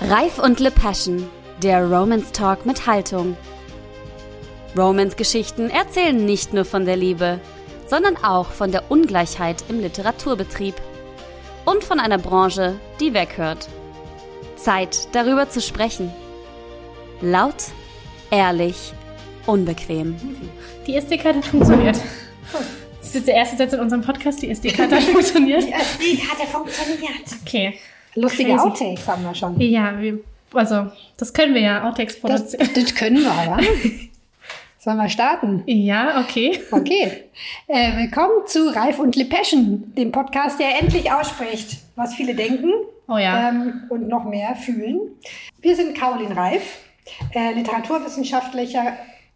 Reif und Le Passion, der Romance Talk mit Haltung. Romance-Geschichten erzählen nicht nur von der Liebe, sondern auch von der Ungleichheit im Literaturbetrieb und von einer Branche, die weghört. Zeit, darüber zu sprechen. Laut, ehrlich, unbequem. Die SD-Karte hat funktioniert. Das ist jetzt der erste Satz in unserem Podcast, die SD-Karte hat funktioniert. Die SD-Karte funktioniert. Okay. Lustige Crazy. Outtakes haben wir schon. Ja, das können wir ja, Outtakes produzieren. Das können wir aber. Sollen wir starten? Ja, okay. Okay. Willkommen zu Reif und Le Passion, dem Podcast, der endlich ausspricht, was viele denken und noch mehr fühlen. Wir sind Caroline Reif, Literaturwissenschaftlicher.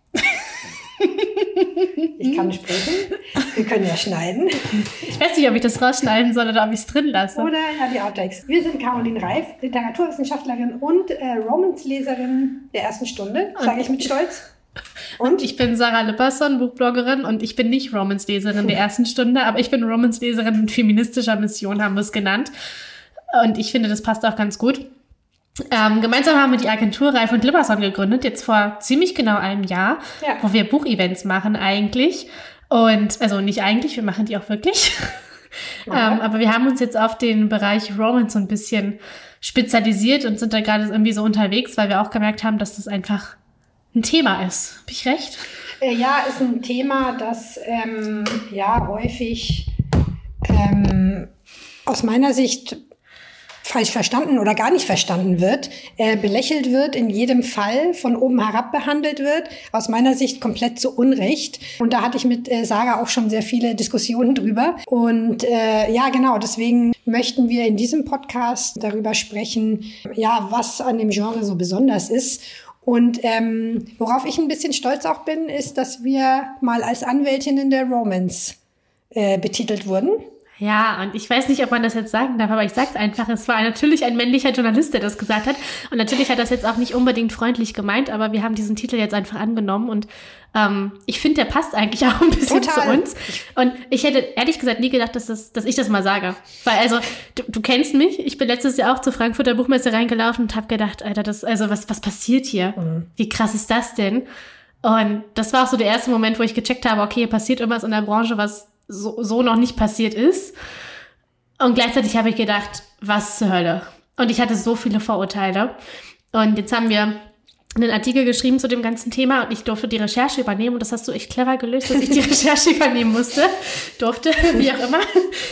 Ich kann sprechen. Wir können ja schneiden. Ich weiß nicht, ob ich das rausschneiden soll oder ob ich es drin lasse. Oder ja, die Outtakes. Wir sind Caroline Reif, Literaturwissenschaftlerin und Romance-Leserin der ersten Stunde, sage ich mit Stolz. Und ich bin Sarah Lipperson, Buchbloggerin, und ich bin nicht Romance-Leserin der ersten Stunde, aber ich bin Romance-Leserin mit feministischer Mission, haben wir es genannt. Und ich finde, das passt auch ganz gut. Gemeinsam haben wir die Agentur Reif und Lipperson gegründet, jetzt vor ziemlich genau einem Jahr, wo wir Buchevents machen eigentlich. Und, also nicht eigentlich, wir machen die auch wirklich. Aber wir haben uns jetzt auf den Bereich Romance so ein bisschen spezialisiert und sind da gerade irgendwie so unterwegs, weil wir auch gemerkt haben, dass das einfach ein Thema ist. Habe ich recht? Ja, ist ein Thema, das häufig aus meiner Sicht falsch verstanden oder gar nicht verstanden wird, belächelt wird, in jedem Fall von oben herab behandelt wird, aus meiner Sicht komplett zu Unrecht. Und da hatte ich mit Sarah auch schon sehr viele Diskussionen drüber. Und deswegen möchten wir in diesem Podcast darüber sprechen, was an dem Genre so besonders ist. Und worauf ich ein bisschen stolz auch bin, ist, dass wir mal als Anwältinnen der Romance betitelt wurden. Ja, und ich weiß nicht, ob man das jetzt sagen darf, aber ich sag's einfach. Es war natürlich ein männlicher Journalist, der das gesagt hat. Und natürlich hat das jetzt auch nicht unbedingt freundlich gemeint, aber wir haben diesen Titel jetzt einfach angenommen. Und ich finde, der passt eigentlich auch ein bisschen zu uns. Und ich hätte ehrlich gesagt nie gedacht, dass ich das mal sage. Weil, also, du kennst mich. Ich bin letztes Jahr auch zur Frankfurter Buchmesse reingelaufen und habe gedacht, Alter, was passiert hier? Mhm. Wie krass ist das denn? Und das war auch so der erste Moment, wo ich gecheckt habe, okay, hier passiert irgendwas in der Branche, was so noch nicht passiert ist. Und gleichzeitig habe ich gedacht, was zur Hölle? Und ich hatte so viele Vorurteile. Und jetzt haben wir einen Artikel geschrieben zu dem ganzen Thema und ich durfte die Recherche übernehmen. Und das hast du echt clever gelöst, dass ich die Recherche übernehmen durfte, wie auch immer.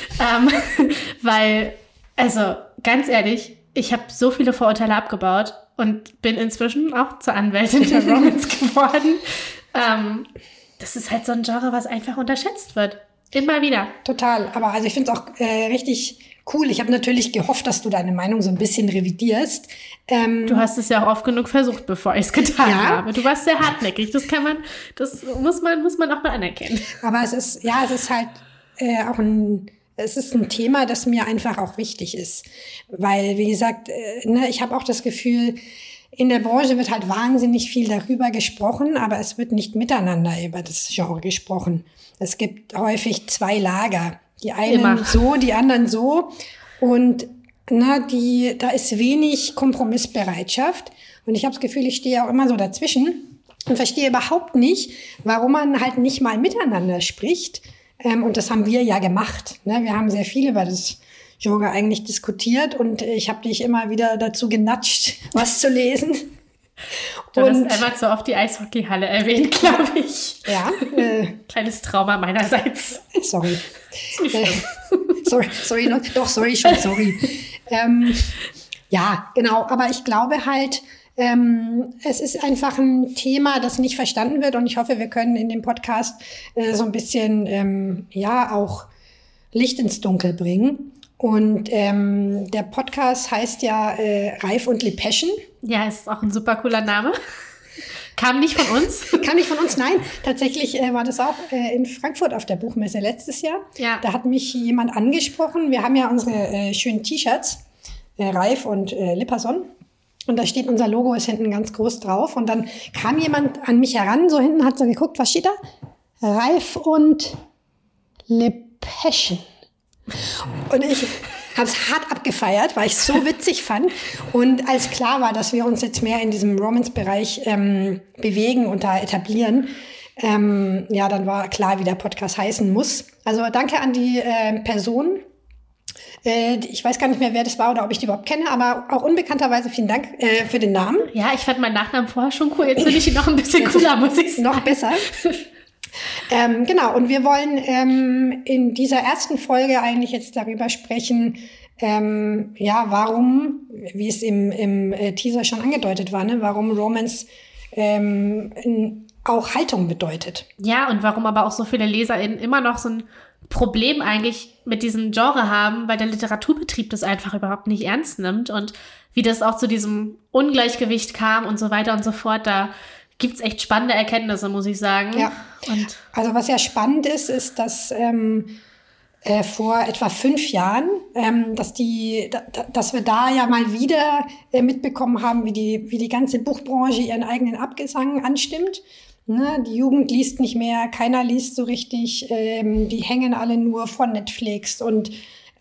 Weil, also ganz ehrlich, ich habe so viele Vorurteile abgebaut und bin inzwischen auch zur Anwältin der Romance geworden. Das ist halt so ein Genre, was einfach unterschätzt wird. Immer wieder. Total. Aber also ich finde es auch richtig cool. Ich habe natürlich gehofft, dass du deine Meinung so ein bisschen revidierst. Du hast es ja auch oft genug versucht, bevor ich es getan habe. Du warst sehr hartnäckig. Das muss man auch mal anerkennen. Aber es ist halt auch es ist ein Thema, das mir einfach auch wichtig ist. Weil, wie gesagt, ich habe auch das Gefühl, in der Branche wird halt wahnsinnig viel darüber gesprochen, aber es wird nicht miteinander über das Genre gesprochen. Es gibt häufig zwei Lager. Die einen so, die anderen so. Und da ist wenig Kompromissbereitschaft. Und ich habe das Gefühl, ich stehe auch immer so dazwischen und verstehe überhaupt nicht, warum man halt nicht mal miteinander spricht. Und das haben wir ja gemacht. Wir haben sehr viel über das Genre eigentlich diskutiert und ich habe dich immer wieder dazu genatscht, was zu lesen. Du hast einmal zu oft die Eishockeyhalle erwähnt, glaube ich. Ja. Kleines Trauma meinerseits. Sorry. Sorry. Ja, genau. Aber ich glaube halt, es ist einfach ein Thema, das nicht verstanden wird und ich hoffe, wir können in dem Podcast so ein bisschen auch Licht ins Dunkel bringen. Und der Podcast heißt ja Reif und Le Passion. Ja, ist auch ein super cooler Name. Kam nicht von uns? Kam nicht von uns, nein. Tatsächlich war das auch in Frankfurt auf der Buchmesse letztes Jahr. Ja. Da hat mich jemand angesprochen. Wir haben ja unsere schönen T-Shirts, Reif und Lipperson. Und da steht, unser Logo ist hinten ganz groß drauf. Und dann kam jemand an mich heran, so hinten, hat so geguckt, was steht da? Reif und Le Passion. Und ich habe es hart abgefeiert, weil ich es so witzig fand. Und als klar war, dass wir uns jetzt mehr in diesem Romance-Bereich bewegen und da etablieren, dann war klar, wie der Podcast heißen muss. Also danke an die Person. Ich weiß gar nicht mehr, wer das war oder ob ich die überhaupt kenne, aber auch unbekannterweise vielen Dank für den Namen. Ja, ich fand meinen Nachnamen vorher schon cool. Jetzt finde ich ihn noch ein bisschen cooler, muss ich sagen. Noch besser. Genau, und wir wollen in dieser ersten Folge eigentlich jetzt darüber sprechen, warum, wie es im Teaser schon angedeutet war, ne, warum Romance auch Haltung bedeutet. Ja, und warum aber auch so viele LeserInnen immer noch so ein Problem eigentlich mit diesem Genre haben, weil der Literaturbetrieb das einfach überhaupt nicht ernst nimmt und wie das auch zu diesem Ungleichgewicht kam und so weiter und so fort. Da gibt's echt spannende Erkenntnisse, muss ich sagen. Ja. Also was ja spannend ist, dass vor etwa 5 Jahren, dass wir da ja mal wieder mitbekommen haben, wie die ganze Buchbranche ihren eigenen Abgesang anstimmt. Ne, die Jugend liest nicht mehr, keiner liest so richtig, die hängen alle nur vor Netflix und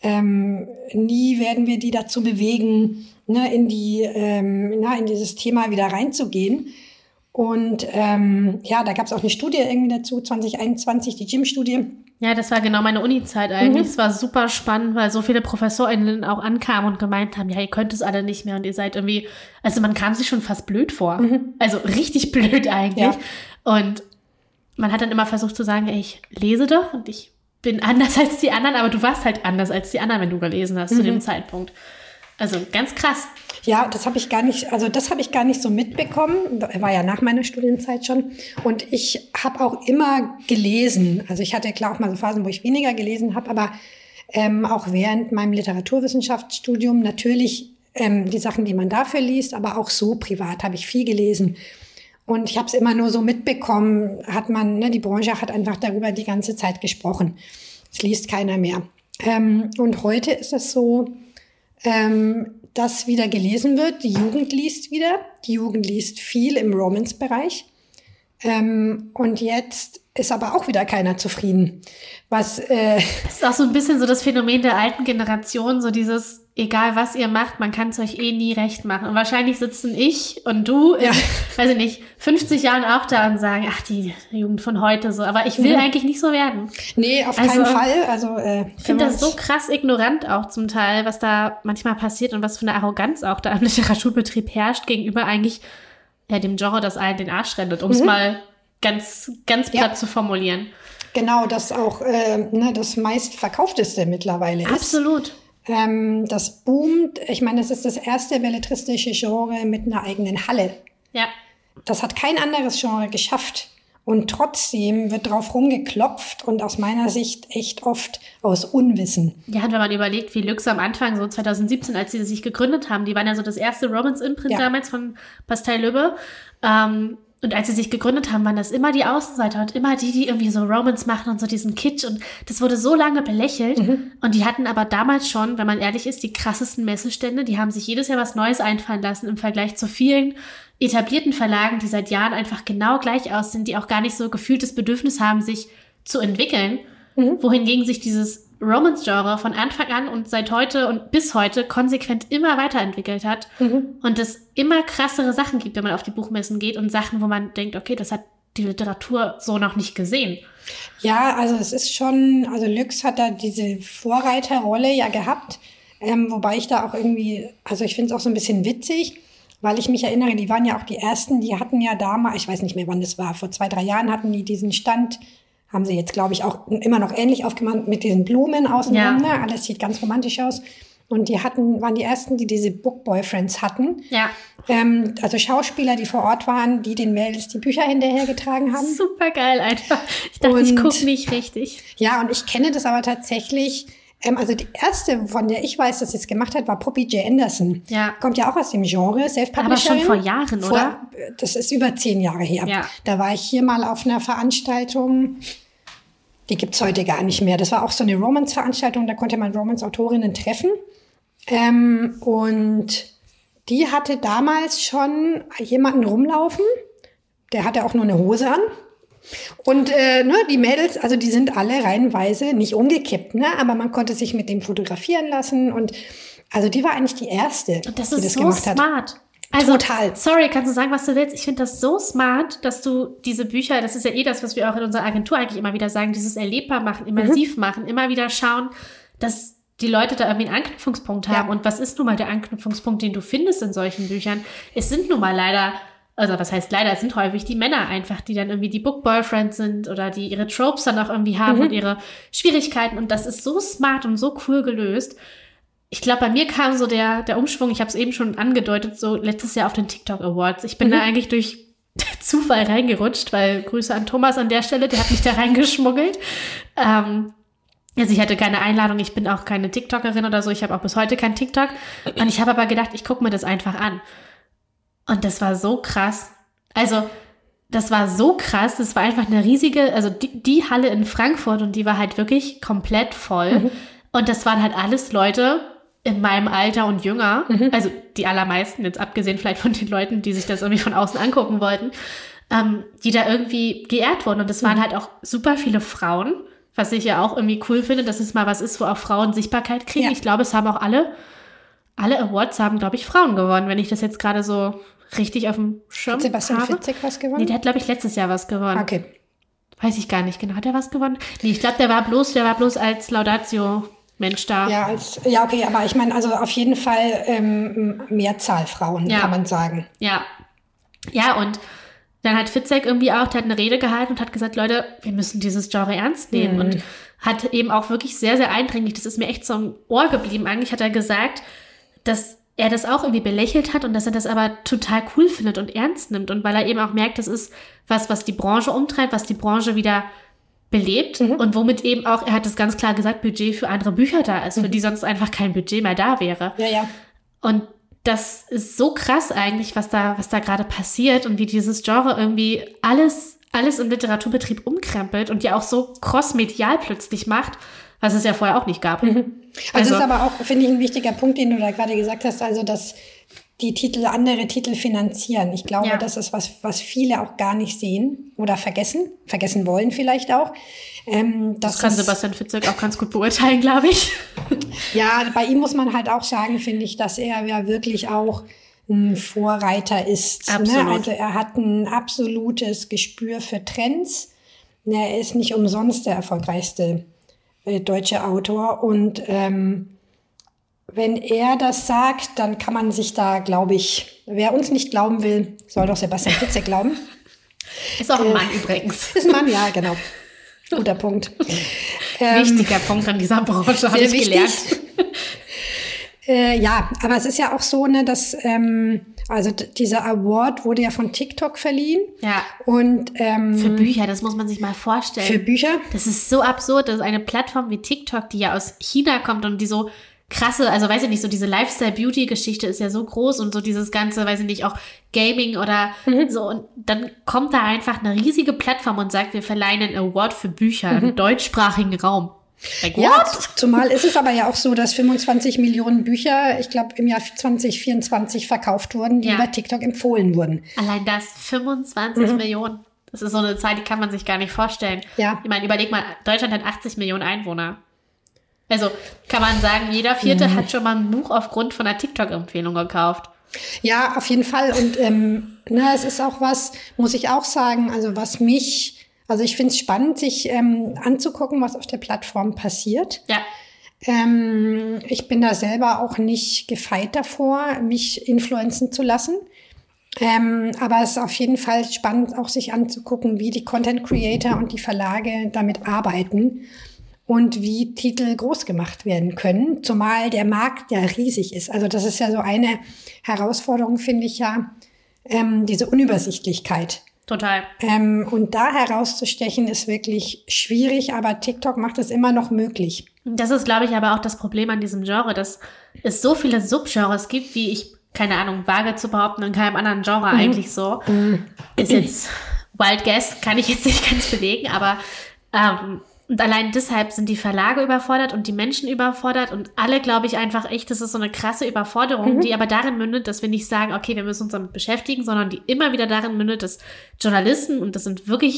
nie werden wir die dazu bewegen, ne, in dieses Thema wieder reinzugehen. Und da gab es auch eine Studie irgendwie dazu, 2021, die Jim-Studie. Ja, das war genau meine Uni-Zeit eigentlich. Es war super spannend, weil so viele ProfessorInnen auch ankamen und gemeint haben, ja, ihr könnt es alle nicht mehr und ihr seid irgendwie, also man kam sich schon fast blöd vor. Also richtig blöd eigentlich. Ja. Und man hat dann immer versucht zu sagen, ich lese doch und ich bin anders als die anderen, aber du warst halt anders als die anderen, wenn du gelesen hast zu dem Zeitpunkt. Also ganz krass. Ja, das habe ich gar nicht so mitbekommen. War ja nach meiner Studienzeit schon. Und ich habe auch immer gelesen. Also ich hatte klar auch mal so Phasen, wo ich weniger gelesen habe, aber auch während meinem Literaturwissenschaftsstudium natürlich die Sachen, die man dafür liest, aber auch so privat habe ich viel gelesen. Und ich habe es immer nur so mitbekommen, die Branche hat einfach darüber die ganze Zeit gesprochen. Es liest keiner mehr. Und heute ist es so, dass wieder gelesen wird. Die Jugend liest wieder. Die Jugend liest viel im Romance-Bereich. Und jetzt ist aber auch wieder keiner zufrieden. Das ist auch so ein bisschen so das Phänomen der alten Generation, so dieses, egal was ihr macht, man kann es euch nie recht machen. Und wahrscheinlich sitzen ich und du in, weiß ich nicht, 50 Jahren auch da und sagen, ach, die Jugend von heute so. Aber ich will eigentlich nicht so werden. Nee, auf keinen Fall. Ich finde das so krass ignorant auch zum Teil, was da manchmal passiert und was für eine Arroganz auch da im Literaturbetrieb herrscht gegenüber eigentlich dem Genre, das allen den Arsch rennt, um es mal ganz, ganz platt zu formulieren. Genau, das auch das meistverkaufteste mittlerweile ist. Absolut. Das boomt. Ich meine, das ist das erste belletristische Genre mit einer eigenen Halle. Ja. Das hat kein anderes Genre geschafft. Und trotzdem wird drauf rumgeklopft und aus meiner Sicht echt oft aus Unwissen. Ja, und wenn man überlegt, wie Lüx am Anfang, so 2017, als sie sich gegründet haben, die waren ja so das erste Romance-Imprint damals von Bastei-Lübbe. Und als sie sich gegründet haben, waren das immer die Außenseiter und immer die irgendwie so Romance machen und so diesen Kitsch. Und das wurde so lange belächelt. Und die hatten aber damals schon, wenn man ehrlich ist, die krassesten Messestände. Die haben sich jedes Jahr was Neues einfallen lassen im Vergleich zu vielen etablierten Verlagen, die seit Jahren einfach genau gleich aussehen, die auch gar nicht so gefühltes Bedürfnis haben, sich zu entwickeln. Wohingegen sich dieses Romance-Genre von Anfang an und seit heute und bis heute konsequent immer weiterentwickelt hat und es immer krassere Sachen gibt, wenn man auf die Buchmessen geht und Sachen, wo man denkt, okay, das hat die Literatur so noch nicht gesehen. Ja, also es ist schon, also Lüx hat da diese Vorreiterrolle ja gehabt, wobei ich da auch irgendwie, also ich finde es auch so ein bisschen witzig, weil ich mich erinnere, die waren ja auch die Ersten, die hatten ja damals, ich weiß nicht mehr, wann das war, vor 2-3 Jahren hatten die diesen Stand, haben sie jetzt, glaube ich, auch immer noch ähnlich aufgemacht mit diesen Blumen außenrum. Ne? Alles sieht ganz romantisch aus. Und die waren die Ersten, die diese Book-Boyfriends hatten. Ja. Also Schauspieler, die vor Ort waren, die den Mädels die Bücher hinterhergetragen haben. Super geil einfach. Ich dachte, ich gucke nicht richtig. Ja, und ich kenne das aber tatsächlich. Also die erste, von der ich weiß, dass sie es gemacht hat, war Poppy J. Anderson. Ja. Kommt ja auch aus dem Genre, Self-Publisherin. Aber schon vor Jahren, oder? Das ist über 10 Jahre her. Ja. Da war ich hier mal auf einer Veranstaltung, die gibt's heute gar nicht mehr. Das war auch so eine Romance-Veranstaltung, da konnte man Romance-Autorinnen treffen. Und die hatte damals schon jemanden rumlaufen, der hatte auch nur eine Hose an. Und die Mädels, also die sind alle reihenweise nicht umgekippt, ne? Aber man konnte sich mit dem fotografieren lassen und also die war eigentlich die erste, Und das die ist das so gemacht hat. smart. Also, Total. Sorry, kannst du sagen, was du willst? Ich finde das so smart, dass du diese Bücher, das ist ja das, was wir auch in unserer Agentur eigentlich immer wieder sagen, dieses erlebbar machen, immersiv machen, immer wieder schauen, dass die Leute da irgendwie einen Anknüpfungspunkt haben. Ja. Und was ist nun mal der Anknüpfungspunkt, den du findest in solchen Büchern? Es sind nun mal leider, also was heißt leider, es sind häufig die Männer einfach, die dann irgendwie die Book Boyfriends sind oder die ihre Tropes dann auch irgendwie haben und ihre Schwierigkeiten. Und das ist so smart und so cool gelöst. Ich glaube, bei mir kam so der Umschwung, ich habe es eben schon angedeutet, so letztes Jahr auf den TikTok Awards. Ich bin da eigentlich durch Zufall reingerutscht, weil Grüße an Thomas an der Stelle, der hat mich da reingeschmuggelt. Also ich hatte keine Einladung, ich bin auch keine TikTokerin oder so, ich habe auch bis heute kein TikTok. Und ich habe aber gedacht, ich gucke mir das einfach an. Und das war so krass. Also das war so krass, das war einfach eine riesige, also die Halle in Frankfurt und die war halt wirklich komplett voll. Und das waren halt alles Leute in meinem Alter und jünger, also die allermeisten, jetzt abgesehen vielleicht von den Leuten, die sich das irgendwie von außen angucken wollten, die da irgendwie geehrt wurden. Und es waren halt auch super viele Frauen, was ich ja auch irgendwie cool finde, dass es mal was ist, wo auch Frauen Sichtbarkeit kriegen. Ja. Ich glaube, es haben auch alle Awards haben, glaube ich, Frauen gewonnen, wenn ich das jetzt gerade so richtig auf dem Schirm habe. Hat Sebastian Fitzek was gewonnen? Nee, der hat, glaube ich, letztes Jahr was gewonnen. Okay. Weiß ich gar nicht genau. Hat er was gewonnen? Nee, ich glaube, der war bloß als Laudatio-Mensch da. Ja, okay, aber ich meine, also auf jeden Fall Mehrzahl Frauen, kann man sagen. Ja. Ja, und dann hat Fitzek irgendwie auch, der hat eine Rede gehalten und hat gesagt, Leute, wir müssen dieses Genre ernst nehmen. Und hat eben auch wirklich sehr, sehr eindringlich, das ist mir echt so im Ohr geblieben. Eigentlich hat er gesagt, dass er das auch irgendwie belächelt hat und dass er das aber total cool findet und ernst nimmt. Und weil er eben auch merkt, das ist was die Branche umtreibt, was die Branche wieder belebt und womit eben auch, er hat es ganz klar gesagt, Budget für andere Bücher da ist, für die sonst einfach kein Budget mehr da wäre. Ja. Und das ist so krass eigentlich, was da gerade passiert und wie dieses Genre irgendwie alles im Literaturbetrieb umkrempelt und ja auch so crossmedial plötzlich macht, was es ja vorher auch nicht gab. Also das ist aber auch, finde ich, ein wichtiger Punkt, den du da gerade gesagt hast, also dass die Titel andere Titel finanzieren. Ich glaube, das ist was viele auch gar nicht sehen oder vergessen wollen vielleicht auch. Das kann Sebastian Fitzek auch ganz gut beurteilen, glaube ich. Ja, bei ihm muss man halt auch sagen, finde ich, dass er ja wirklich auch ein Vorreiter ist. Absolut. Ne? Also er hat ein absolutes Gespür für Trends. Er ist nicht umsonst der erfolgreichste deutsche Autor und wenn er das sagt, dann kann man sich da, glaube ich, wer uns nicht glauben will, soll doch Sebastian Fitzek glauben. Ist auch ein Mann übrigens. Ist ein Mann, ja, genau. Guter Punkt. Wichtiger Punkt an dieser Branche, habe ich gelernt. Ja, aber es ist ja auch so, ne, dass also dieser Award wurde ja von TikTok verliehen. Ja. Und für Bücher, das muss man sich mal vorstellen. Für Bücher? Das ist so absurd, dass eine Plattform wie TikTok, die ja aus China kommt und die so krasse, also weiß ich nicht, so diese Lifestyle-Beauty-Geschichte ist ja so groß und so dieses ganze, weiß ich nicht, auch Gaming oder so. Und dann kommt da einfach eine riesige Plattform und sagt, wir verleihen einen Award für Bücher im deutschsprachigen Raum. Like, ja, zumal ist es aber ja auch so, dass 25 Millionen Bücher, ich glaube, im Jahr 2024 verkauft wurden, die über TikTok empfohlen wurden. Allein das, 25 Millionen. Das ist so eine Zahl, die kann man sich gar nicht vorstellen. Ja. Ich meine, überleg mal, Deutschland hat 80 Millionen Einwohner. Also kann man sagen, jeder Vierte hat schon mal ein Buch aufgrund von einer TikTok-Empfehlung gekauft. Ja, auf jeden Fall. Und es ist auch was, muss ich auch sagen, also ich finde es spannend, sich anzugucken, was auf der Plattform passiert. Ja. Ich bin da selber auch nicht gefeit davor, mich influenzen zu lassen. Aber es ist auf jeden Fall spannend, auch sich anzugucken, wie die Content Creator und die Verlage damit arbeiten und wie Titel groß gemacht werden können, zumal der Markt ja riesig ist. Also das ist ja so eine Herausforderung, finde ich ja, diese Unübersichtlichkeit. Total. Und da herauszustechen ist wirklich schwierig, aber TikTok macht es immer noch möglich. Das ist, glaube ich, aber auch das Problem an diesem Genre, dass es so viele Subgenres gibt, wie ich, keine Ahnung, wage zu behaupten, in keinem anderen Genre eigentlich so. Ist jetzt Wild Guess, kann ich jetzt nicht ganz belegen, aber und allein deshalb sind die Verlage überfordert und die Menschen überfordert und alle, glaube ich, einfach echt, das ist so eine krasse Überforderung, die aber darin mündet, dass wir nicht sagen, okay, wir müssen uns damit beschäftigen, sondern die immer wieder darin mündet, dass Journalisten, und das sind wirklich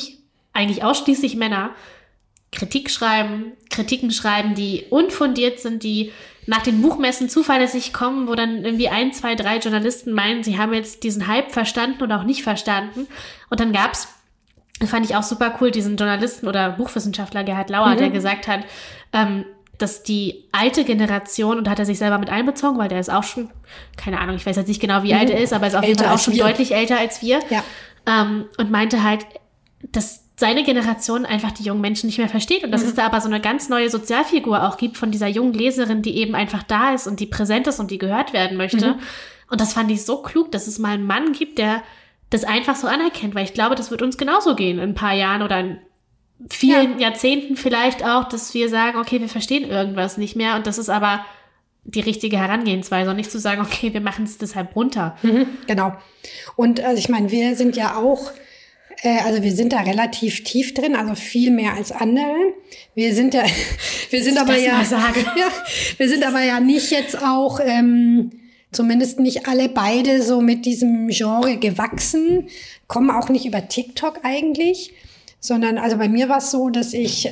eigentlich ausschließlich Männer, Kritiken schreiben, die unfundiert sind, die nach den Buchmessen zuverlässig kommen, wo dann irgendwie 1, 2, 3 Journalisten meinen, sie haben jetzt diesen Hype verstanden oder auch nicht verstanden. Und dann gab's, fand ich auch super cool, diesen Journalisten oder Buchwissenschaftler Gerhard Lauer, der gesagt hat, dass die alte Generation, und da hat er sich selber mit einbezogen, weil der ist auch schon, keine Ahnung, ich weiß jetzt nicht genau, wie alt er ist, aber er ist auf jeden Fall auch schon deutlich älter als wir. Ja. Und meinte halt, dass seine Generation einfach die jungen Menschen nicht mehr versteht und dass es da aber so eine ganz neue Sozialfigur auch gibt von dieser jungen Leserin, die eben einfach da ist und die präsent ist und die gehört werden möchte. Und das fand ich so klug, dass es mal einen Mann gibt, der das einfach so anerkennt, weil ich glaube, das wird uns genauso gehen in ein paar Jahren oder in vielen Jahrzehnten vielleicht auch, dass wir sagen, okay, wir verstehen irgendwas nicht mehr und das ist aber die richtige Herangehensweise und nicht zu sagen, okay, wir machen es deshalb runter. Genau. Und also ich meine, wir sind ja auch also wir sind da relativ tief drin, also viel mehr als andere. Wir sind aber ja nicht jetzt auch, zumindest nicht alle beide so mit diesem Genre gewachsen, kommen auch nicht über TikTok eigentlich, sondern also bei mir war es so, dass ich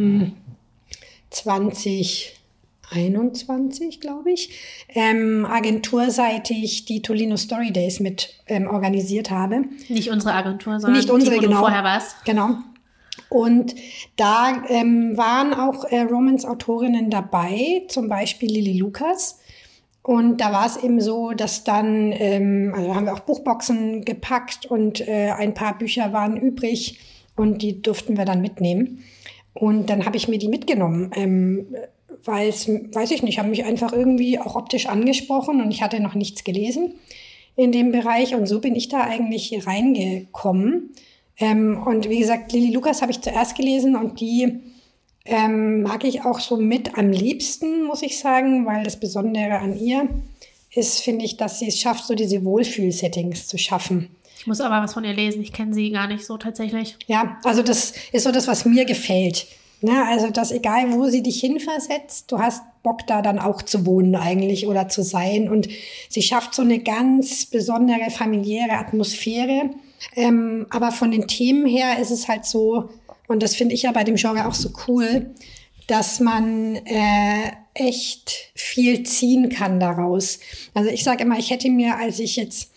2021, glaube ich, agenturseitig die Tolino Story Days mit organisiert habe. Nicht unsere Agentur, sondern nicht unsere, die, wo genau. du vorher warst. Genau. Und da waren auch Romance-Autorinnen dabei, zum Beispiel Lilly Lucas. Und da war es eben so, dass dann, also haben wir auch Buchboxen gepackt und ein paar Bücher waren übrig und die durften wir dann mitnehmen. Und dann habe ich mir die mitgenommen, weil es, weiß ich nicht, haben mich einfach irgendwie auch optisch angesprochen und ich hatte noch nichts gelesen in dem Bereich und so bin ich da eigentlich reingekommen. Und wie gesagt, Lilly Lucas habe ich zuerst gelesen und die mag ich auch so mit am liebsten, muss ich sagen, weil das Besondere an ihr ist, finde ich, dass sie es schafft, so diese Wohlfühl-Settings zu schaffen. Ich muss aber was von ihr lesen, ich kenne sie gar nicht so tatsächlich. Ja, also das ist so das, was mir gefällt. Ne, also, dass egal, wo sie dich hinversetzt, du hast Bock, da dann auch zu wohnen eigentlich oder zu sein. Und sie schafft so eine ganz besondere familiäre Atmosphäre. Aber von den Themen her ist es halt so, und das finde ich ja bei dem Genre auch so cool, dass man echt viel ziehen kann daraus. Also ich sage immer, ich hätte mir, als ich jetzt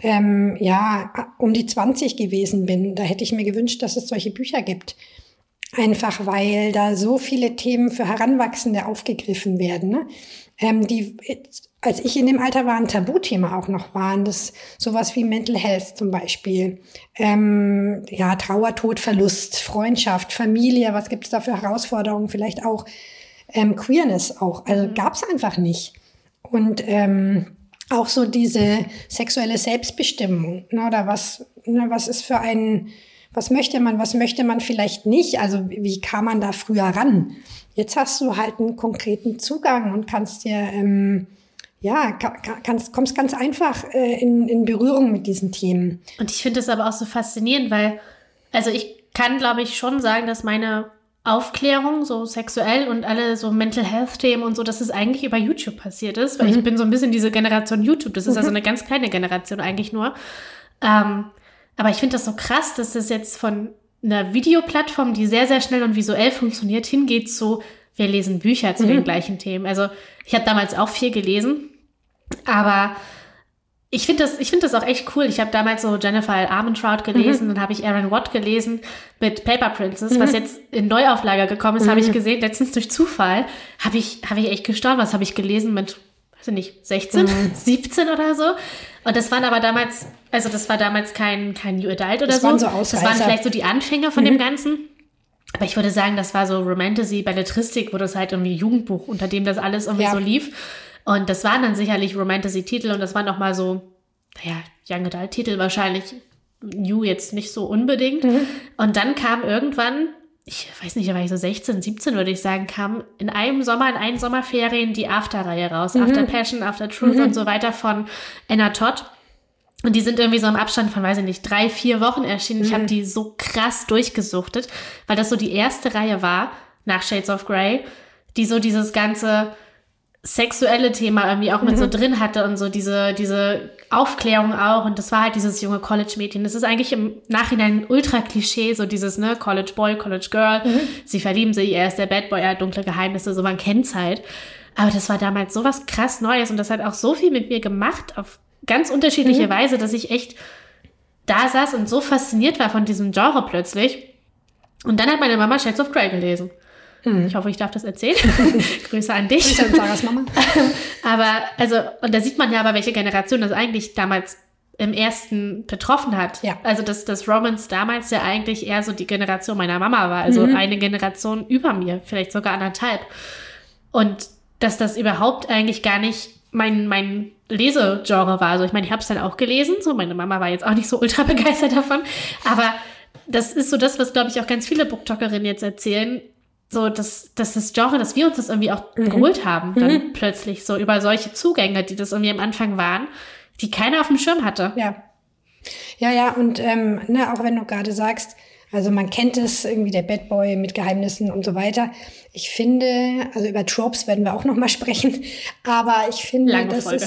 um die 20 gewesen bin, da hätte ich mir gewünscht, dass es solche Bücher gibt. Einfach weil da so viele Themen für Heranwachsende aufgegriffen werden, ne? Die, als ich in dem Alter war, ein Tabuthema auch noch waren. Das sowas wie Mental Health zum Beispiel. Trauer, Tod, Verlust, Freundschaft, Familie, was gibt es da für Herausforderungen? Vielleicht auch Queerness auch. Also gab's einfach nicht. Und auch so diese sexuelle Selbstbestimmung, ne? Oder was ist für einen... Was möchte man vielleicht nicht? Also wie kam man da früher ran? Jetzt hast du halt einen konkreten Zugang und kannst dir, kommst ganz einfach in Berührung mit diesen Themen. Und ich finde es aber auch so faszinierend, weil, also ich kann, glaube ich, schon sagen, dass meine Aufklärung so sexuell und alle so Mental Health Themen und so, dass es eigentlich über YouTube passiert ist, weil ich bin so ein bisschen diese Generation YouTube. Das ist also eine ganz kleine Generation eigentlich nur. Aber ich finde das so krass, dass das jetzt von einer Videoplattform, die sehr, sehr schnell und visuell funktioniert, hingeht zu, wir lesen Bücher zu den gleichen Themen. Also ich habe damals auch viel gelesen, aber ich finde das auch echt cool. Ich habe damals so Jennifer L. Armentrout gelesen, dann habe ich Aaron Watt gelesen mit Paper Princess, was jetzt in Neuauflage gekommen ist, habe ich gesehen, letztens durch Zufall, habe ich echt gestaunt, was habe ich gelesen mit, weiß ich nicht, 16, 17 oder so. Und das waren aber damals, also das war damals kein New Adult oder so. Das waren vielleicht so die Anfänge von dem Ganzen. Aber ich würde sagen, das war so Romantasy, Belletristik, wo das halt irgendwie Jugendbuch, unter dem das alles irgendwie so lief. Und das waren dann sicherlich Romantasy-Titel und das waren auch mal so, Young Adult-Titel wahrscheinlich, New jetzt nicht so unbedingt. Und dann kam irgendwann, ich weiß nicht, da war ich so 16, 17, würde ich sagen, kam in einem Sommerferien die After-Reihe raus. After Passion, After Truth und so weiter von Anna Todd. Und die sind irgendwie so im Abstand von, weiß ich nicht, 3-4 Wochen erschienen. Ich habe die so krass durchgesuchtet, weil das so die erste Reihe war, nach Shades of Grey, die so dieses ganze sexuelle Thema irgendwie auch mit so drin hatte und so diese Aufklärung auch. Und das war halt dieses junge College-Mädchen. Das ist eigentlich im Nachhinein ein Ultra-Klischee, so dieses, ne, College-Boy, College-Girl. Sie verlieben sich, er ist der Bad Boy, er hat dunkle Geheimnisse, so man kennt's halt. Aber das war damals so was krass Neues und das hat auch so viel mit mir gemacht, auf ganz unterschiedliche Weise, dass ich echt da saß und so fasziniert war von diesem Genre plötzlich. Und dann hat meine Mama Shades of Grey gelesen. Ich hoffe, ich darf das erzählen. Grüße an dich. Grüße an Sarahs Mama. Aber, also, und da sieht man ja aber, welche Generation das eigentlich damals im ersten betroffen hat. Ja. Also, dass Romance damals ja eigentlich eher so die Generation meiner Mama war. Also eine Generation über mir, vielleicht sogar 1,5. Und dass das überhaupt eigentlich gar nicht mein Lesegenre war. Also, ich meine, ich habe es dann auch gelesen. So, meine Mama war jetzt auch nicht so ultra begeistert davon. Aber das ist so das, was, glaube ich, auch ganz viele Booktalkerinnen jetzt erzählen. So, dass das Genre, dass wir uns das irgendwie auch geholt haben, dann plötzlich so über solche Zugänge, die das irgendwie am Anfang waren, die keiner auf dem Schirm hatte. Ja, und auch wenn du gerade sagst, also man kennt es irgendwie, der Bad Boy mit Geheimnissen und so weiter. Ich finde, also über Tropes werden wir auch noch mal sprechen, aber ich finde,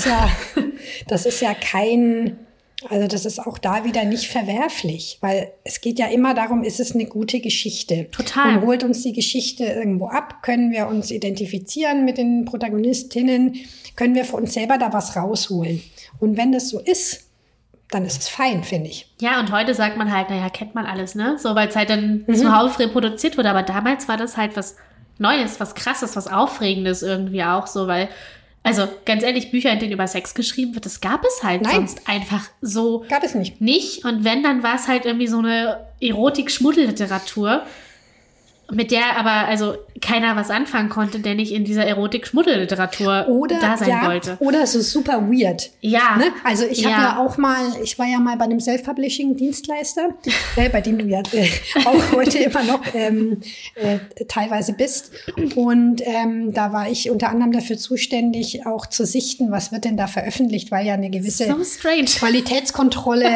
das ist ja kein, also das ist auch da wieder nicht verwerflich, weil es geht ja immer darum, ist es eine gute Geschichte? Total. Und holt uns die Geschichte irgendwo ab? Können wir uns identifizieren mit den Protagonistinnen? Können wir für uns selber da was rausholen? Und wenn das so ist, dann ist es fein, finde ich. Ja, und heute sagt man halt, naja, kennt man alles, ne? So, weil es halt dann zuhauf reproduziert wurde. Aber damals war das halt was Neues, was Krasses, was Aufregendes irgendwie auch so, weil, also ganz ehrlich, Bücher, in denen über Sex geschrieben wird, das gab es halt sonst einfach so Gab es nicht. Und wenn, dann war es halt irgendwie so eine Erotik-Schmuddelliteratur, mit der aber also keiner was anfangen konnte, der nicht in dieser Erotik-Schmuddelliteratur da sein wollte. Oder so super weird. Ja. Ne? Also ich ich war ja mal bei einem Self-Publishing-Dienstleister, bei dem du ja auch heute immer noch teilweise bist. Und da war ich unter anderem dafür zuständig, auch zu sichten, was wird denn da veröffentlicht, weil ja eine gewisse Qualitätskontrolle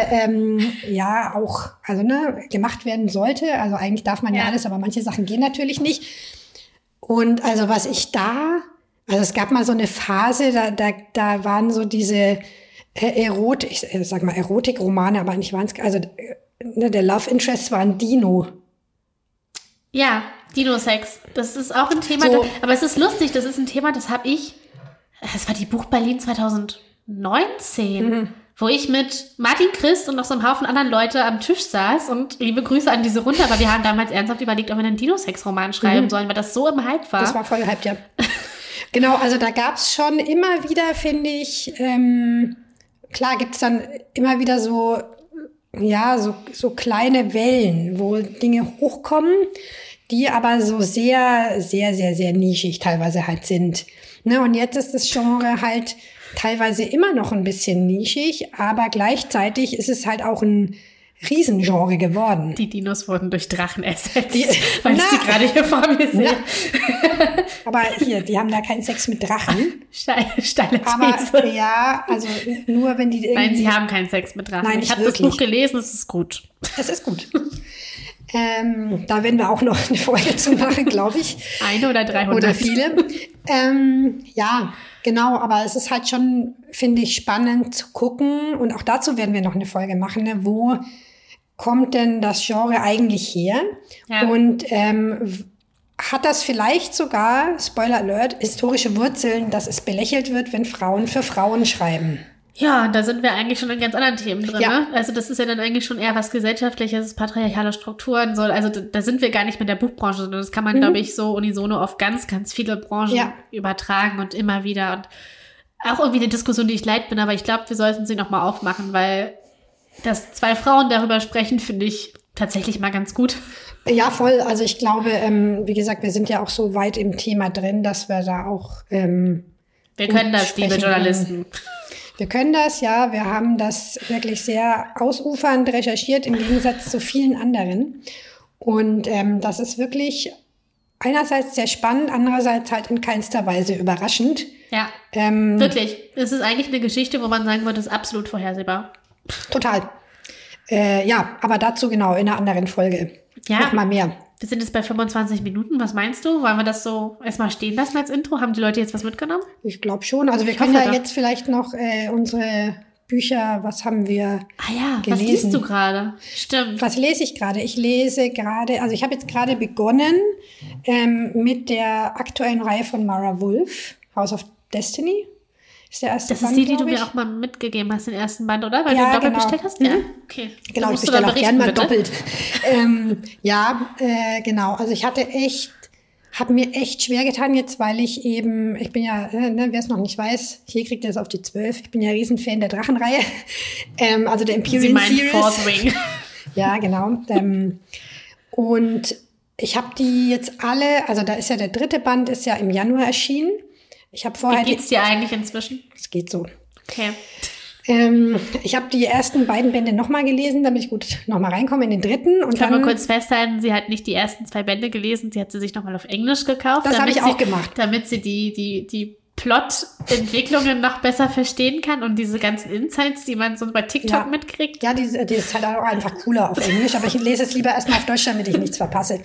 auch gemacht werden sollte. Also eigentlich darf man ja alles, aber manche Sachen gehen natürlich nicht. Und also es gab mal so eine Phase, da waren so diese Erotikromane, aber nicht waren es, also der Love Interest war ein Dino. Ja, Dino-Sex. Das ist auch ein Thema, aber es ist lustig, das ist ein Thema, das war die Buch Berlin 2019. Wo ich mit Martin Christ und noch so einem Haufen anderen Leute am Tisch saß und liebe Grüße an diese Runde, aber wir haben damals ernsthaft überlegt, ob wir einen Dino-Sex-Roman schreiben sollen, weil das so im Hype war. Das war voll gehypt, ja. Genau, also da gab's schon immer wieder, finde ich, klar gibt's dann immer wieder so kleine Wellen, wo Dinge hochkommen, die aber so sehr, sehr, sehr, sehr nischig teilweise halt sind. Ne, und jetzt ist das Genre halt teilweise immer noch ein bisschen nischig, aber gleichzeitig ist es halt auch ein Riesengenre geworden. Die Dinos wurden durch Drachen ersetzt, weil ich sie gerade hier vor mir sehe. Aber hier, die haben da keinen Sex mit Drachen. Steile These. Aber ja, also nur wenn die Nein, sie haben keinen Sex mit Drachen. Nein, ich habe das Buch gelesen, es ist gut. Es ist gut. Da werden wir auch noch eine Folge zu machen, glaube ich. Eine oder 300. Oder viele. Ja, genau, aber es ist halt schon, finde ich, spannend zu gucken. Und auch dazu werden wir noch eine Folge machen, ne? Wo kommt denn das Genre eigentlich her? Ja. Und hat das vielleicht sogar, Spoiler Alert, historische Wurzeln, dass es belächelt wird, wenn Frauen für Frauen schreiben? Ja, da sind wir eigentlich schon in ganz anderen Themen drin. Ja. Ne? Also das ist ja dann eigentlich schon eher was Gesellschaftliches, patriarchale Strukturen. Also da sind wir gar nicht mit der Buchbranche, sondern das kann man, glaube ich, so unisono auf ganz, ganz viele Branchen übertragen und immer wieder. Und auch irgendwie eine Diskussion, die ich leid bin, aber ich glaube, wir sollten sie nochmal aufmachen, weil dass 2 Frauen darüber sprechen, finde ich tatsächlich mal ganz gut. Ja, voll. Also ich glaube, wie gesagt, wir sind ja auch so weit im Thema drin, dass wir da auch wir können das, liebe Journalisten. Wir können das, ja. Wir haben das wirklich sehr ausufernd recherchiert, im Gegensatz zu vielen anderen. Und das ist wirklich einerseits sehr spannend, andererseits halt in keinster Weise überraschend. Ja, wirklich. Es ist eigentlich eine Geschichte, wo man sagen würde, es ist absolut vorhersehbar. Total. Ja, aber dazu genau in einer anderen Folge. Ja. Noch mal mehr. Wir sind jetzt bei 25 Minuten. Was meinst du? Wollen wir das so erstmal stehen lassen als Intro? Haben die Leute jetzt was mitgenommen? Ich glaube schon. Also wir können ja jetzt vielleicht noch unsere Bücher, was haben wir gelesen? Was liest du gerade? Stimmt. Was lese ich gerade? Ich lese gerade, also ich habe jetzt gerade begonnen mit der aktuellen Reihe von Mara Wolf, House of Destiny. Ist der erste Das Band, ist die du mir auch mal mitgegeben hast, den ersten Band, oder? Weil du doppelt bestellt hast? Ja, okay. Genau, ich bestelle auch gerne mal doppelt. Genau. Also ich habe mir echt schwer getan jetzt, weil ich bin ja, wer es noch nicht weiß, hier kriegt ihr es auf die 12. Ich bin ja Riesenfan der Drachenreihe, also der Imperial Series. Fourth Wing. Ja, genau. Und ich habe die jetzt alle, also da ist ja der 3. Band, ist ja im Januar erschienen. Ich habe vorher. Wie geht's dir eigentlich inzwischen? Es geht so. Okay. Ich habe die ersten beiden Bände nochmal gelesen, damit ich gut nochmal reinkomme in den 3. Und kann man kurz festhalten, sie hat nicht die ersten 2 Bände gelesen, sie hat sie sich nochmal auf Englisch gekauft. Das habe ich auch gemacht. Damit sie die Plot-Entwicklungen noch besser verstehen kann und diese ganzen Insights, die man so bei TikTok mitkriegt. Ja, die ist halt auch einfach cooler auf Englisch, aber ich lese es lieber erstmal auf Deutsch, damit ich nichts verpasse.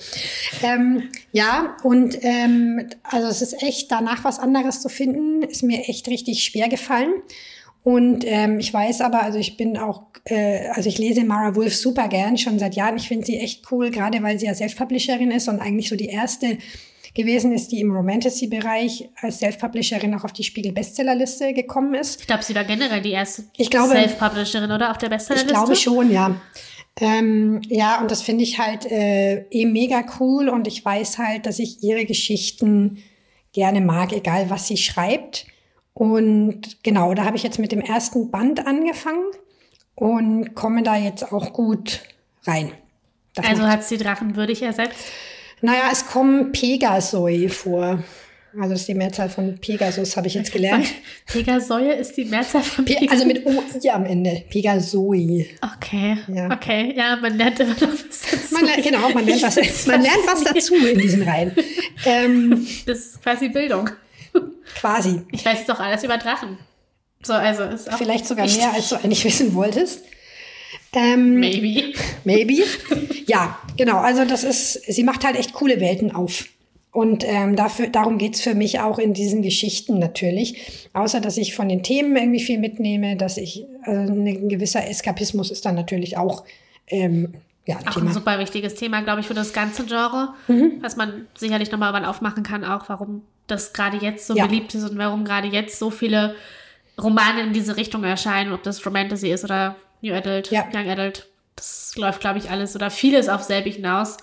Also es ist echt, danach was anderes zu finden, ist mir echt richtig schwer gefallen. Und ich weiß aber, also ich bin auch, ich lese Mara Wolf super gern, schon seit Jahren. Ich finde sie echt cool, gerade weil sie ja Self-Publisherin ist und eigentlich so die erste gewesen ist, die im Romantasy-Bereich als Self-Publisherin auch auf die Spiegel-Bestsellerliste gekommen ist. Ich glaube, sie war generell die erste Self-Publisherin, oder? Auf der Bestsellerliste? Ich glaube schon, ja. Und das finde ich halt mega cool und ich weiß halt, dass ich ihre Geschichten gerne mag, egal was sie schreibt. Und genau, da habe ich jetzt mit dem ersten Band angefangen und komme da jetzt auch gut rein. Also hat es die Drachen würdig ersetzt? Naja, es kommen Pegasoi vor. Also das ist die Mehrzahl von Pegasus, habe ich jetzt gelernt. Pegasoi ist die Mehrzahl von Pegasus? Also mit OI am Ende. Pegasoi. Okay. Ja. Okay, ja, man lernt immer noch was dazu. Man lernt was dazu in diesen Reihen. Das ist quasi Bildung. Quasi. Ich weiß jetzt doch alles über Drachen. So, also ist auch vielleicht sogar mehr, als du eigentlich wissen wolltest. Maybe. Ja, genau. Also sie macht halt echt coole Welten auf. Und darum geht's für mich auch in diesen Geschichten natürlich. Außer, dass ich von den Themen irgendwie viel mitnehme, dass ein gewisser Eskapismus ist dann natürlich auch auch ein super wichtiges Thema, glaube ich, für das ganze Genre, was man sicherlich nochmal aufmachen kann, auch warum das gerade jetzt so beliebt ist und warum gerade jetzt so viele Romane in diese Richtung erscheinen, ob das Romantasy ist oder New Adult, Young Adult. Das läuft, glaube ich, alles oder vieles auf selbe hinaus.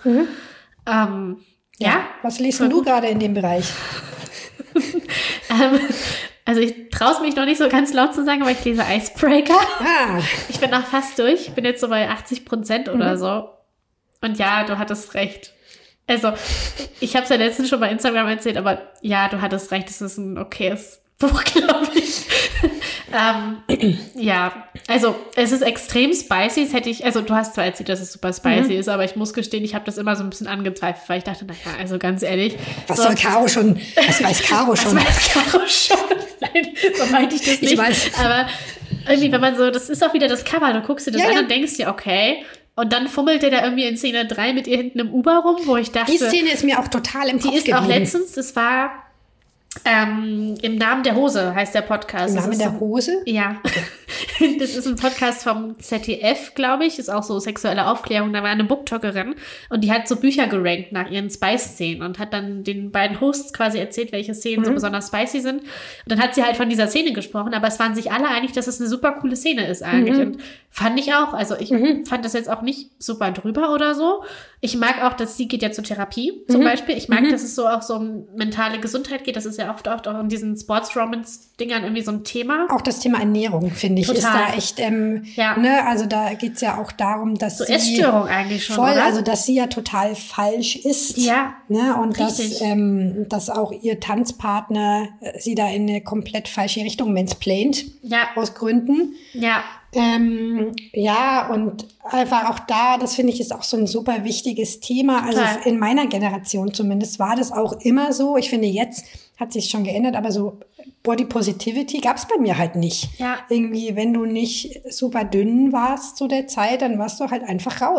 Was liest du gerade in dem Bereich? Also ich traue es mich noch nicht so ganz laut zu sagen, aber ich lese Icebreaker. Ich bin noch fast durch. Ich bin jetzt so bei 80% oder so. Und ja, du hattest recht. Also, ich habe es ja letztens schon bei Instagram erzählt, aber ja, du hattest recht. Es ist ein okayes Buch, glaube ich. Also es ist extrem spicy. Du hast zwar erzählt, dass es super spicy ist, aber ich muss gestehen, ich habe das immer so ein bisschen angezweifelt, weil ich dachte, naja, also ganz ehrlich. Was weiß Caro schon? Nein, so meinte ich das nicht. Ich weiß. Aber irgendwie, wenn man so, das ist auch wieder das Cover, du guckst dir das an und denkst dir, okay. Und dann fummelt der da irgendwie in Szene 3 mit ihr hinten im Uber rum, wo ich dachte. Die Szene ist mir auch total im Kopf geblieben. Die ist auch letztens, das war Im Namen der Hose heißt der Podcast. Im Namen der Hose? Ja. Das ist ein Podcast vom ZDF, glaube ich. Ist auch so sexuelle Aufklärung. Da war eine Booktalkerin und die hat so Bücher gerankt nach ihren Spice-Szenen und hat dann den beiden Hosts quasi erzählt, welche Szenen so besonders spicy sind. Und dann hat sie halt von dieser Szene gesprochen, aber es waren sich alle einig, dass es eine super coole Szene ist eigentlich. Und fand ich auch. Also ich fand das jetzt auch nicht super drüber oder so. Ich mag auch, dass sie geht ja zur Therapie zum Beispiel. Ich mag, dass es so auch so um mentale Gesundheit geht. Das ist ja oft auch in diesen Sports-Romance-Dingern irgendwie so ein Thema. Auch das Thema Ernährung, finde ich, ist da echt, ne, also da geht's ja auch darum, dass so Essstörung eigentlich schon, voll, oder? Also dass sie ja total falsch ist. Ja, ne, und dass auch ihr Tanzpartner sie da in eine komplett falsche Richtung mansplaint. Ja. Aus Gründen. Ja. Ja, und einfach auch da, das finde ich ist auch so ein super wichtiges Thema. Also in meiner Generation zumindest war das auch immer so. Ich finde, jetzt hat sich schon geändert, aber so Body Positivity gab es bei mir halt nicht. Ja. Irgendwie, wenn du nicht super dünn warst zu der Zeit, dann warst du halt einfach raus.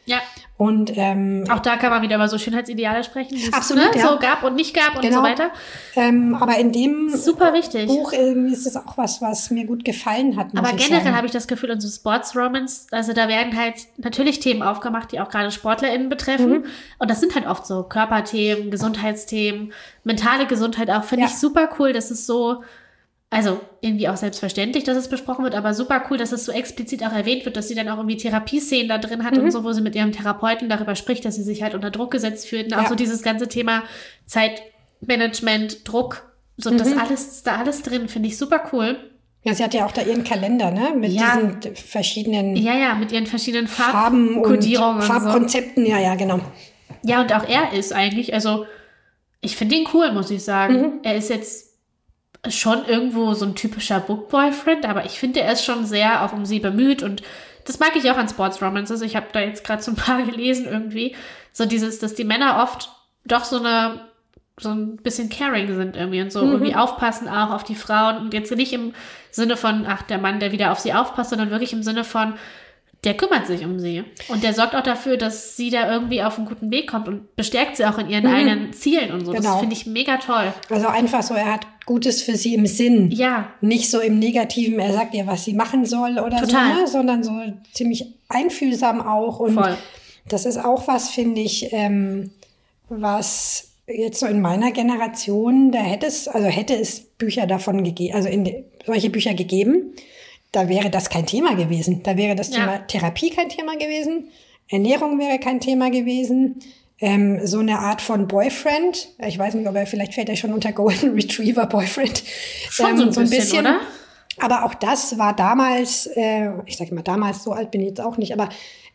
Ja. Und auch da kann man wieder über so Schönheitsideale sprechen, die absolut, es so gab und nicht gab und so weiter. Aber in dem super wichtig. Buch irgendwie ist es auch was mir gut gefallen hat. Aber generell habe ich das Gefühl, in so Sports-Romans, also da werden halt natürlich Themen aufgemacht, die auch gerade SportlerInnen betreffen. Und das sind halt oft so Körperthemen, Gesundheitsthemen, mentale Gesundheit auch. Finde ich super cool, dass es so, also irgendwie auch selbstverständlich, dass es besprochen wird, aber super cool, dass es so explizit auch erwähnt wird, dass sie dann auch irgendwie Therapieszenen da drin hat und so, wo sie mit ihrem Therapeuten darüber spricht, dass sie sich halt unter Druck gesetzt fühlt. Und auch so dieses ganze Thema Zeitmanagement, Druck, so das alles drin, finde ich super cool. Ja, sie hat ja auch da ihren Kalender, ne? Mit diesen verschiedenen mit ihren verschiedenen Farbkodierungen und Farbkonzepten, ja, genau. Ja, und auch er ist eigentlich, also ich finde ihn cool, muss ich sagen. Er ist jetzt schon irgendwo so ein typischer Book-Boyfriend, aber ich finde, er ist schon sehr auch um sie bemüht und das mag ich auch an Sports-Romances. Ich habe da jetzt gerade so ein paar gelesen irgendwie. So dieses, dass die Männer oft doch so ein bisschen caring sind irgendwie und so irgendwie aufpassen auch auf die Frauen und jetzt nicht im Sinne von, der Mann, der wieder auf sie aufpasst, sondern wirklich im Sinne von, der kümmert sich um sie. Und der sorgt auch dafür, dass sie da irgendwie auf einen guten Weg kommt und bestärkt sie auch in ihren eigenen Zielen und so. Genau. Das finde ich mega toll. Also einfach so, er hat Gutes für sie im Sinn. Ja. Nicht so im Negativen, er sagt ihr, was sie machen soll oder total. So, ne? Sondern so ziemlich einfühlsam auch. Und voll. Das ist auch was, finde ich, was jetzt so in meiner Generation, hätte es Bücher davon gegeben, also solche Bücher gegeben, da wäre das kein Thema gewesen. Da wäre das Thema Therapie kein Thema gewesen, Ernährung wäre kein Thema gewesen, so eine Art von Boyfriend, ich weiß nicht, vielleicht fällt er schon unter Golden Retriever Boyfriend. Schon so ein bisschen, oder? Aber auch das war damals, ich sage immer damals, so alt bin ich jetzt auch nicht, aber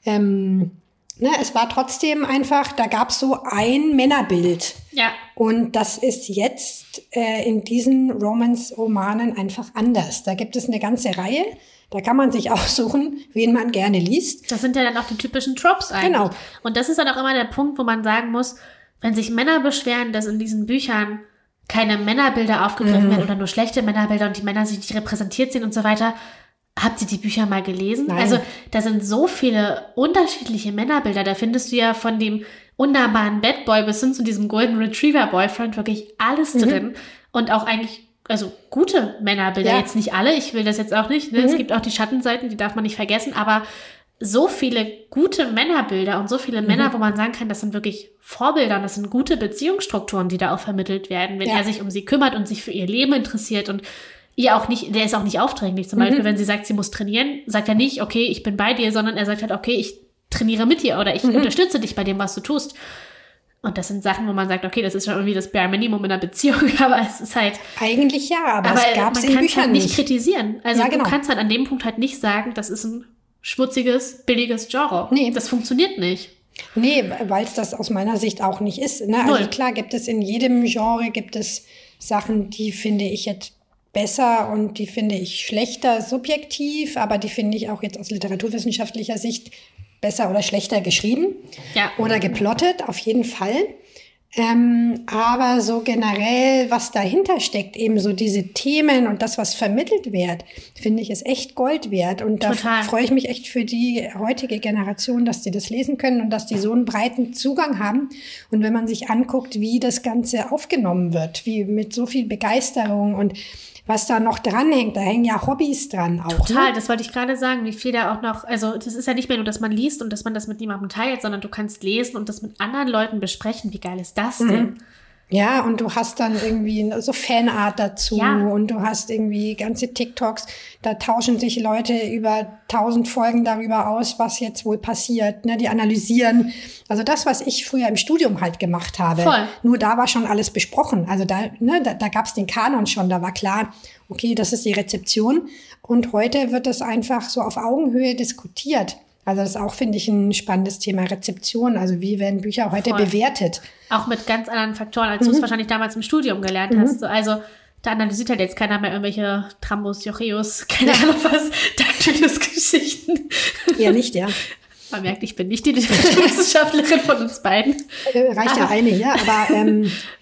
es war trotzdem einfach, da gab es so ein Männerbild. Ja. Und das ist jetzt in diesen Romance-Romanen einfach anders. Da gibt es eine ganze Reihe. Da kann man sich aussuchen, wen man gerne liest. Das sind ja dann auch die typischen Tropes eigentlich. Genau. Und das ist dann auch immer der Punkt, wo man sagen muss, wenn sich Männer beschweren, dass in diesen Büchern keine Männerbilder aufgegriffen werden oder nur schlechte Männerbilder und die Männer sich nicht repräsentiert sehen und so weiter. Habt ihr die Bücher mal gelesen? Nein. Also da sind so viele unterschiedliche Männerbilder. Da findest du ja von dem wunderbaren Bad Boy bis hin zu diesem Golden Retriever Boyfriend wirklich alles drin. Und auch eigentlich, also gute Männerbilder. Ja. Jetzt nicht alle, ich will das jetzt auch nicht. Ne? Es gibt auch die Schattenseiten, die darf man nicht vergessen. Aber so viele gute Männerbilder und so viele Männer, wo man sagen kann, das sind wirklich Vorbilder und das sind gute Beziehungsstrukturen, die da auch vermittelt werden, wenn er sich um sie kümmert und sich für ihr Leben interessiert und ihr auch nicht, der ist auch nicht aufdringlich. Zum Beispiel, wenn sie sagt, sie muss trainieren, sagt er nicht, okay, ich bin bei dir, sondern er sagt halt, okay, ich trainiere mit dir oder ich unterstütze dich bei dem, was du tust. Und das sind Sachen, wo man sagt, okay, das ist schon irgendwie das Bare Minimum in einer Beziehung, aber es ist halt... Eigentlich ja, aber es gab es in Büchern man kann es halt nicht kritisieren. Also ja, genau. Du kannst halt an dem Punkt halt nicht sagen, das ist ein schmutziges, billiges Genre. Nee. Das funktioniert nicht. Nee, weil es das aus meiner Sicht auch nicht ist. Ne? Also klar gibt es in jedem Genre Sachen, die finde ich jetzt besser und die finde ich schlechter subjektiv, aber die finde ich auch jetzt aus literaturwissenschaftlicher Sicht besser oder schlechter geschrieben oder geplottet, auf jeden Fall. Aber so generell, was dahinter steckt, eben so diese Themen und das, was vermittelt wird, finde ich, ist echt Gold wert. Und da freue ich mich echt für die heutige Generation, dass die das lesen können und dass die so einen breiten Zugang haben. Und wenn man sich anguckt, wie das Ganze aufgenommen wird, wie mit so viel Begeisterung und was da noch dranhängt, da hängen ja Hobbys dran auch. Total, das wollte ich gerade sagen, wie viel da auch noch, also das ist ja nicht mehr nur, dass man liest und dass man das mit niemandem teilt, sondern du kannst lesen und das mit anderen Leuten besprechen. Wie geil ist das denn? Ja, und du hast dann irgendwie so Fanart dazu und du hast irgendwie ganze TikToks, da tauschen sich Leute über 1000 Folgen darüber aus, was jetzt wohl passiert, ne? Die analysieren. Also das, was ich früher im Studium halt gemacht habe. Voll. Nur da war schon alles besprochen. Also da gab's den Kanon schon, da war klar, okay, das ist die Rezeption. Und heute wird das einfach so auf Augenhöhe diskutiert. Also das ist auch, finde ich, ein spannendes Thema Rezeption. Also wie werden Bücher heute bewertet? Auch mit ganz anderen Faktoren, als du es wahrscheinlich damals im Studium gelernt hast. Also da analysiert halt jetzt keiner mehr irgendwelche Trambos, Jocheus, keine Ahnung was, Daktylos-Geschichten. Ja, nicht, ja. Man merkt, ich bin nicht die Literaturwissenschaftlerin von uns beiden. Reicht ja eine, ja. Aber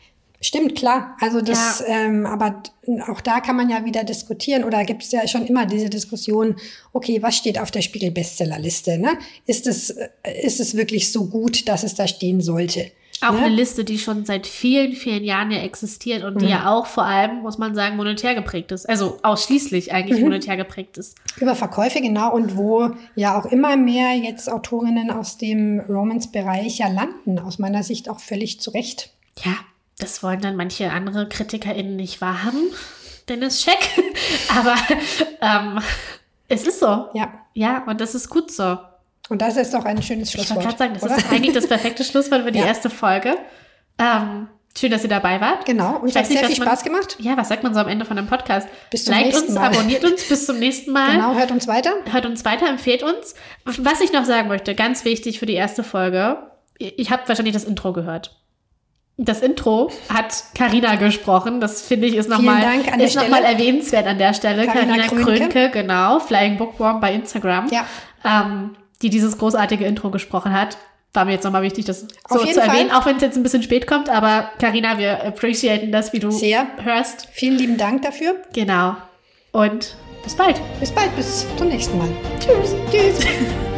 Stimmt, klar. Also das, aber auch da kann man ja wieder diskutieren oder gibt es ja schon immer diese Diskussion, okay, was steht auf der Spiegel-Bestsellerliste? Ne? Ist es wirklich so gut, dass es da stehen sollte? Auch ne? eine Liste, die schon seit vielen, vielen Jahren ja existiert und die ja auch vor allem, muss man sagen, monetär geprägt ist. Also ausschließlich eigentlich monetär geprägt ist. Über Verkäufe, genau. Und wo ja auch immer mehr jetzt Autorinnen aus dem Romance-Bereich ja landen. Aus meiner Sicht auch völlig zu Recht. Ja, das wollen dann manche andere KritikerInnen nicht wahrhaben. Dennis Scheck. Aber es ist so. Ja. Ja, und das ist gut so. Und das ist doch ein schönes Ich wollte Schlusswort. gerade sagen, das oder? ist eigentlich das perfekte Schlusswort für die erste Folge. Schön, dass ihr dabei wart. Genau, und es hat sehr viel Spaß gemacht. Ja, was sagt man so am Ende von einem Podcast? Bis zum Liked nächsten uns, Mal. abonniert uns, bis zum nächsten Mal. Genau, hört uns weiter. Hört uns weiter, empfehlt uns. Was ich noch sagen möchte, ganz wichtig für die erste Folge, ich habe wahrscheinlich das Intro gehört. Das Intro hat Carina gesprochen. Das finde ich ist nochmal erwähnenswert an der Stelle. Carina Krönke, genau. Flying Bookworm bei Instagram. Ja. Die dieses großartige Intro gesprochen hat. War mir jetzt nochmal wichtig, das so zu Fall. erwähnen, auch wenn es jetzt ein bisschen spät kommt. Aber Carina, wir appreciaten das, wie du hörst. Vielen lieben Dank dafür. Genau. Und bis bald. Bis bald, bis zum nächsten Mal. Tschüss. Tschüss.